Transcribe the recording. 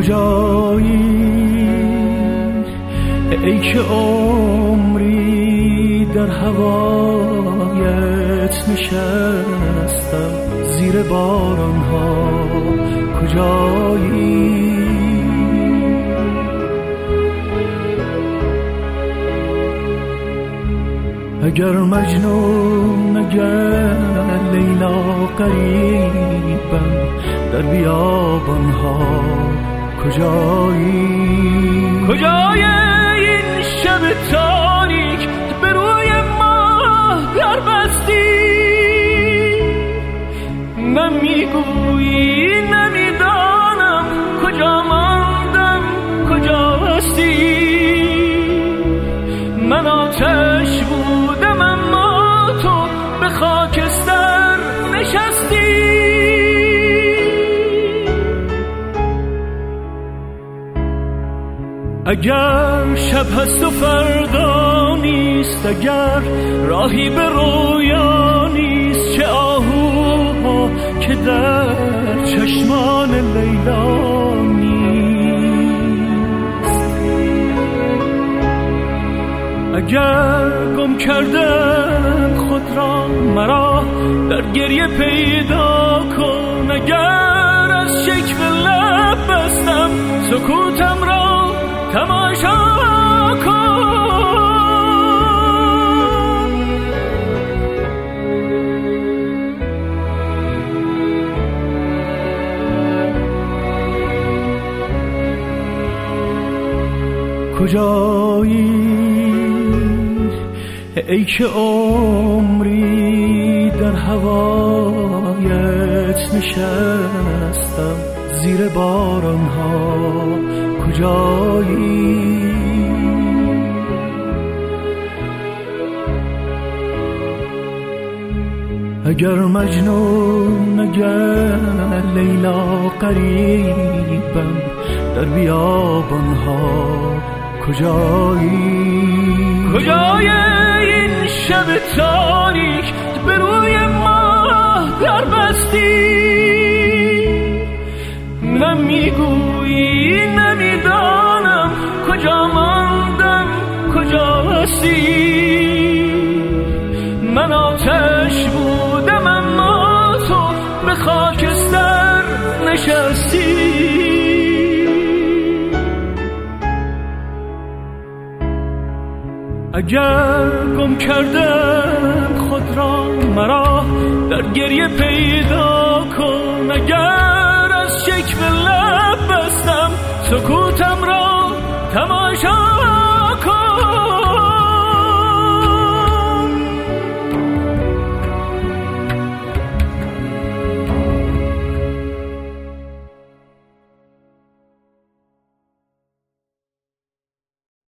کجایی ای که عمری در هوایت نشستم زیر بارانها؟ کجایی اگر مجنون اگر لیلا قریبم در بیابانها؟ کجایی کجای این شب تاریک به روی ماه در بستی؟ نمیگویی نمیدانم کجا ماندم کجا هستی؟ من آتش بودم اما تو به خاکستر نشستی. اگر شب هست و فردا نیست، اگر راهی به رویا نیست، چه آهوها که در چشمان لیلا نیست. اگر گم کردم خود را مرا در گریه پیدا کن. اگر از شکوه لب بستم سکوتم را تماشا کن. کجایی ای که عمری در هوایت نشستم زیر بارانها؟ کجایی اگر مجنون اگر لیلا قریبم در بیابانها؟ کجایی کجای این شب تاریک به روی ماه در بستی؟ نمیگویی نمیدانم کجا ماندم کجا هستی؟ من آتش بودم اما تو به خاکستر نشستی. اگر گم کردم خود را مرا در گریه پیدا